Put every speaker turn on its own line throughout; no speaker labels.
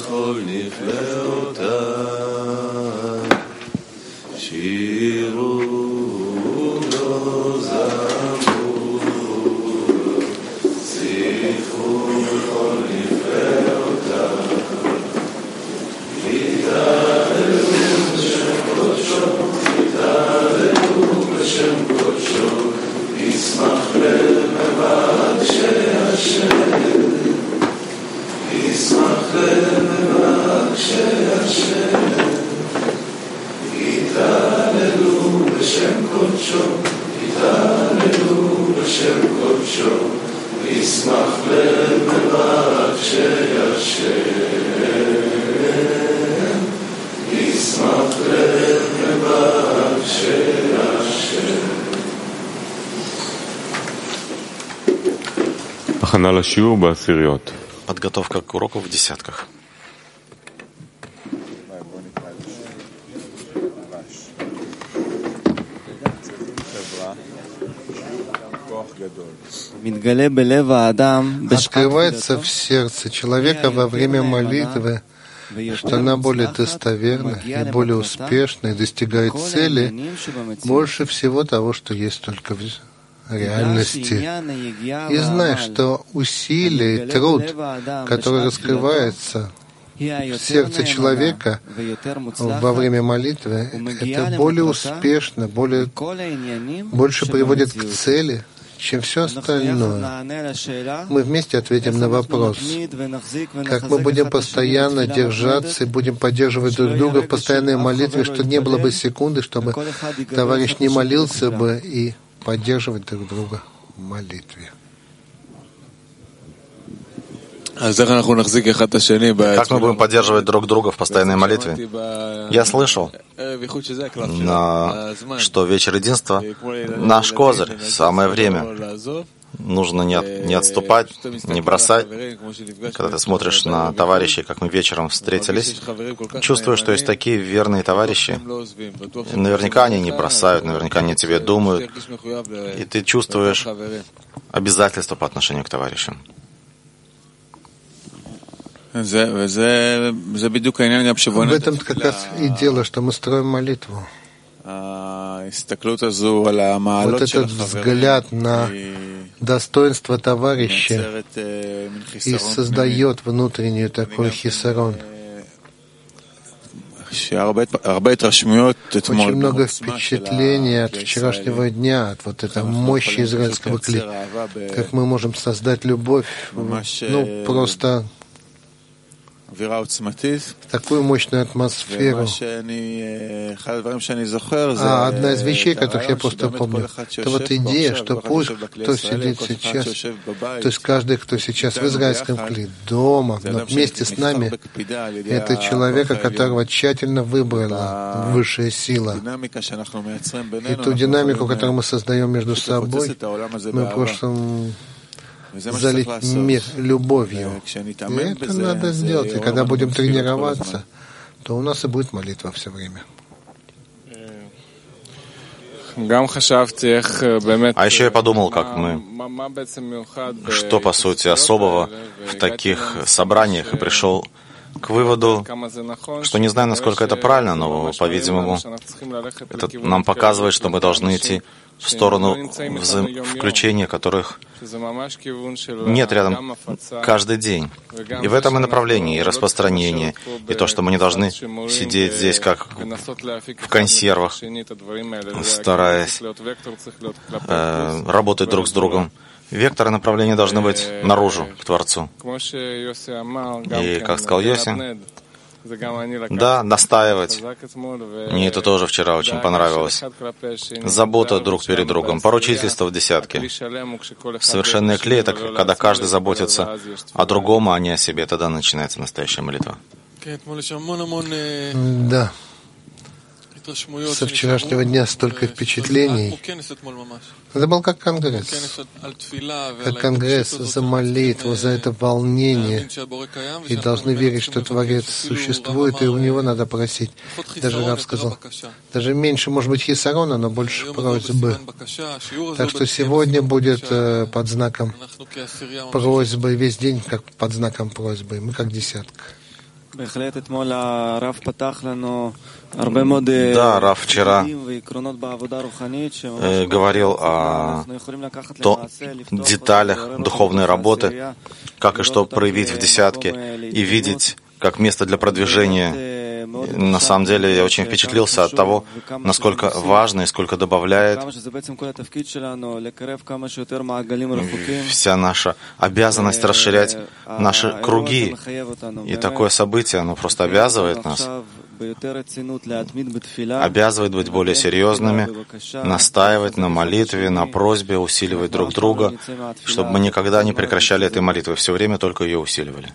בכל נפלאותיו, שירו לו זמרו, שיחו בכל נפלאותיו, יתהללו בשם קודשו, יתהללו בשם קודשו, ישמח לב מבקשי השם, ישמח לב מבקשי השם, יתהללו בשם קודשו, יתהללו בשם קודשו, ישמח לב מבקשי השם, ישמח לב מבקשי השם.
הכנה לשיעור בעשיריות.
Подготовка к уроку в десятках.
Открывается в сердце человека во время молитвы, что она более достоверна и более успешна и достигает цели больше всего того, что есть только в реальности. И зная, что усилие и труд, который раскрывается в сердце человека во время молитвы, это более успешно, больше приводит к цели, чем все остальное. Мы вместе ответим на вопрос, как мы будем постоянно держаться и будем поддерживать друг друга в постоянной молитве, что не было бы секунды, чтобы товарищ не молился бы, и поддерживать друг друга в молитве.
Как мы будем поддерживать друг друга в постоянной молитве? Я слышал, что вечер единства — наш козырь, самое время. Нужно не отступать, не бросать. Когда ты смотришь на товарищей, как мы вечером встретились, чувствуешь, что есть такие верные товарищи. Наверняка они не бросают, наверняка они о тебе думают. И ты чувствуешь обязательства по отношению к товарищам.
В этом как раз и дело, что мы строим молитву. Вот этот взгляд на достоинство товарища и создает внутренний такой хисарон. Очень много впечатлений от вчерашнего дня, от вот этой мощи израильского кли. Как мы можем создать любовь, просто такую мощную атмосферу. Одна из вещей, которых я просто помню, это вот идея, что пусть кто сидит сейчас, то есть каждый, кто сейчас в израильском кле, дома, но вместе с нами, это человека, которого тщательно выбрала высшая сила. И ту динамику, которую мы создаем между собой, мы просто залить мир любовью. И это надо сделать. И когда будем тренироваться, то у нас и будет молитва все время.
А
еще я подумал, что по сути особого в таких собраниях, и пришел к выводу, что не знаю, насколько это правильно, но, по-видимому, это нам показывает, что мы должны идти в сторону включения, которых нет рядом каждый день. И в этом и направлении, и распространение, и то, что мы не должны сидеть здесь, как в консервах, стараясь работать друг с другом. Векторы направления должны быть наружу, к Творцу. И, как сказал Йоси, да, настаивать. Мне это тоже вчера очень понравилось. Забота друг перед другом, поручительство в десятке. Совершенный клей — это когда каждый заботится о другом, а не о себе. Тогда начинается настоящая молитва.
Да. Со вчерашнего дня столько впечатлений. Это был как конгресс. Как конгресс за молитву, за это волнение. И должны верить, что Творец существует, и у него надо просить. Даже Рав сказал, даже меньше, может быть, хисарона, но больше просьбы. Так что сегодня будет под знаком просьбы, весь день как под знаком просьбы. Мы как десятка.
Да, Рав вчера говорил о деталях духовной работы, как и что проявить в десятке и видеть как место для продвижения. На самом деле я очень впечатлился от того, насколько важно и сколько добавляет вся наша обязанность расширять наши круги. И такое событие, оно просто обязывает нас, обязывает быть более серьезными, настаивать на молитве, на просьбе, усиливать друг друга, чтобы мы никогда не прекращали этой молитвы, все время только ее усиливали.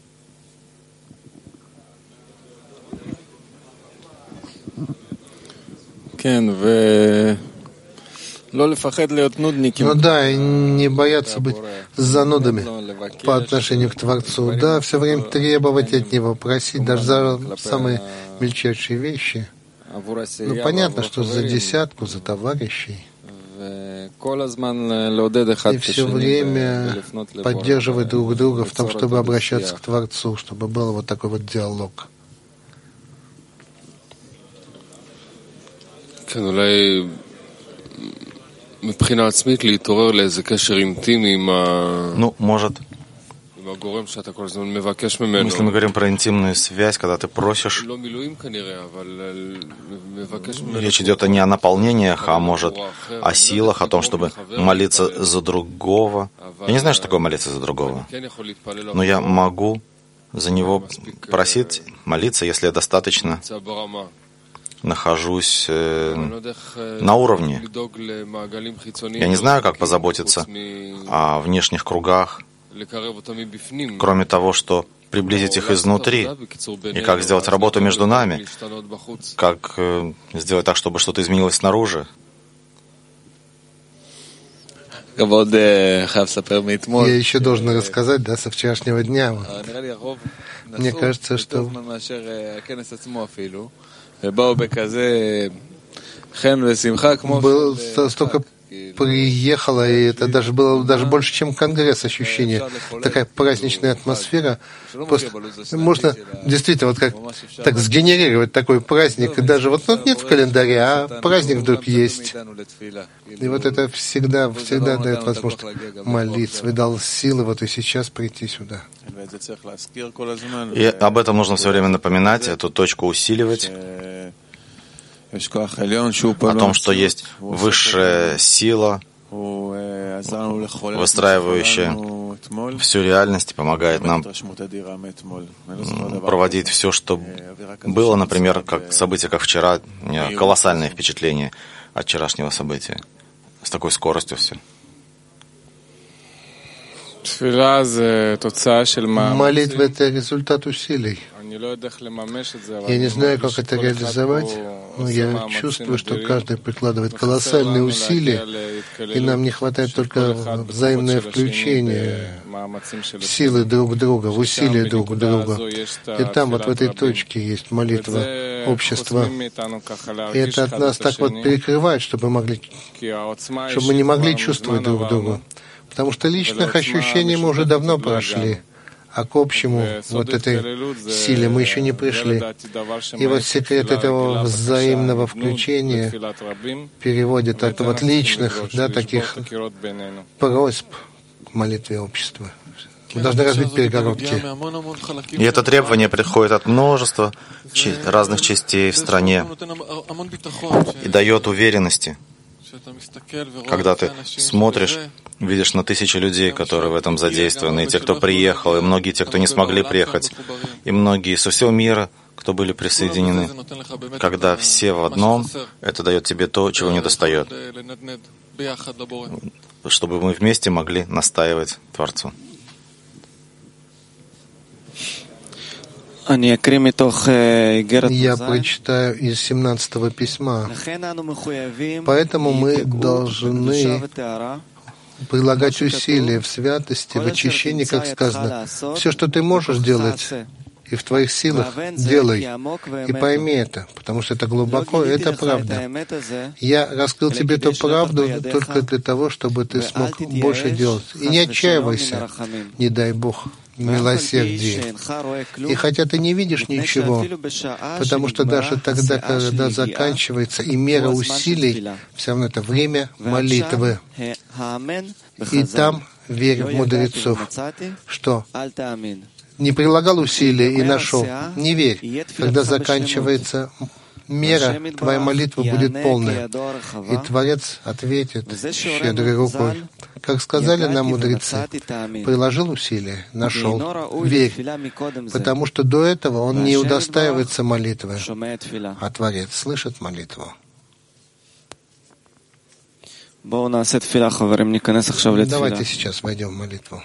Ну да, и не бояться быть занудами по отношению к Творцу. Да, все время требовать от Него, просить даже за самые мельчайшие вещи. Ну понятно, что за десятку, за товарищей. И все время поддерживать друг друга в том, чтобы обращаться к Творцу, чтобы был вот такой вот диалог.
Ну,
может, если мы говорим про интимную связь, когда ты просишь, речь идет не о наполнениях, а может о силах, о том, чтобы молиться за другого. Я не знаю, что такое молиться за другого, но я могу за него просить, молиться, если я достаточно нахожусь на уровне. Я не знаю, как позаботиться о внешних кругах, кроме того, что приблизить их изнутри, и как сделать работу между нами, как сделать так, чтобы что-то изменилось снаружи.
Я еще должен рассказать, да, со вчерашнего дня. Мне кажется, что было столько приехало, и это даже было даже больше, чем конгресс, ощущение. Такая праздничная атмосфера. Просто можно действительно вот как так сгенерировать такой праздник. И даже вот нет в календаре, а праздник вдруг есть. И вот это всегда дает возможность молиться. И дал силы вот и сейчас прийти сюда.
И об этом нужно все время напоминать, эту точку усиливать. О том, что есть высшая сила, выстраивающая всю реальность и помогает нам проводить все, что было, например, как событие, как вчера, у меня колоссальное впечатление от вчерашнего события. С такой скоростью все.
Молитва — это результат усилий. Я не знаю, как это реализовать, но я чувствую, что каждый прикладывает колоссальные усилия, и нам не хватает только взаимное включение, силы друг друга, в усилия друг друга. И там, вот в этой точке, есть молитва общества. И это от нас так вот перекрывает, чтобы мы не могли чувствовать друг друга. Потому что личных ощущений мы уже давно прошли, а к общему вот этой силе мы еще не пришли. И вот секрет этого взаимного включения переводит от вот личных, да, таких просьб к молитве общества. Мы должны разбить перегородки.
И это требование приходит от множества разных частей в стране и дает уверенности. Когда ты смотришь, видишь на тысячи людей, которые в этом задействованы, и те, кто приехал, и многие те, кто не смогли приехать, и многие со всего мира, кто были присоединены. Когда все в одном, это дает тебе то, чего не достает, чтобы мы вместе могли настаивать Творцу.
Я прочитаю из 17-го письма. Поэтому мы должны прилагать усилия в святости, в очищении, как сказано. Все, что ты можешь делать, и в твоих силах делай. И пойми это, потому что это глубоко, и это правда. Я раскрыл тебе эту правду только для того, чтобы ты смог больше делать. И не отчаивайся, не дай Бог, милосердие. И хотя ты не видишь ничего, потому что даже тогда, когда заканчивается и мера усилий, все равно это время молитвы. И там верь в мудрецов, что не прилагал усилия и нашел. Не верь. Когда заканчивается мера, твоя молитва будет полная. И Творец ответит щедрой рукой. Как сказали нам мудрецы, приложил усилия, нашел. Верь. Потому что до этого он не удостаивается молитвы, а Творец слышит молитву.
Давайте
сейчас войдем в молитву.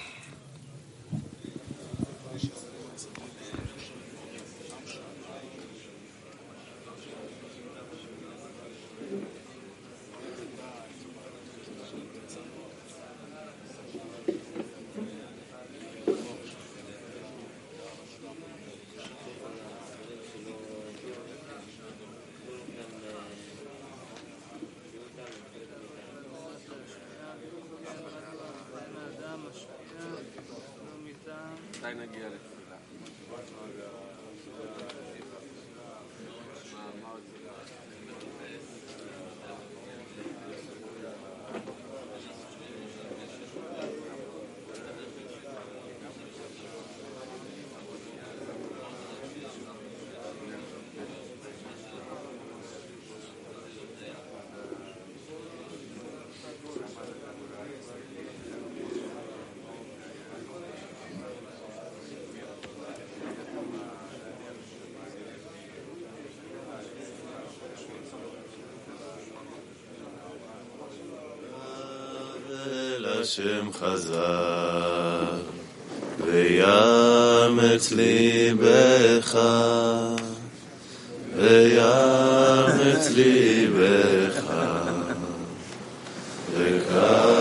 השם חזק ויאמץ ליבך ויאמץ ליבך וכך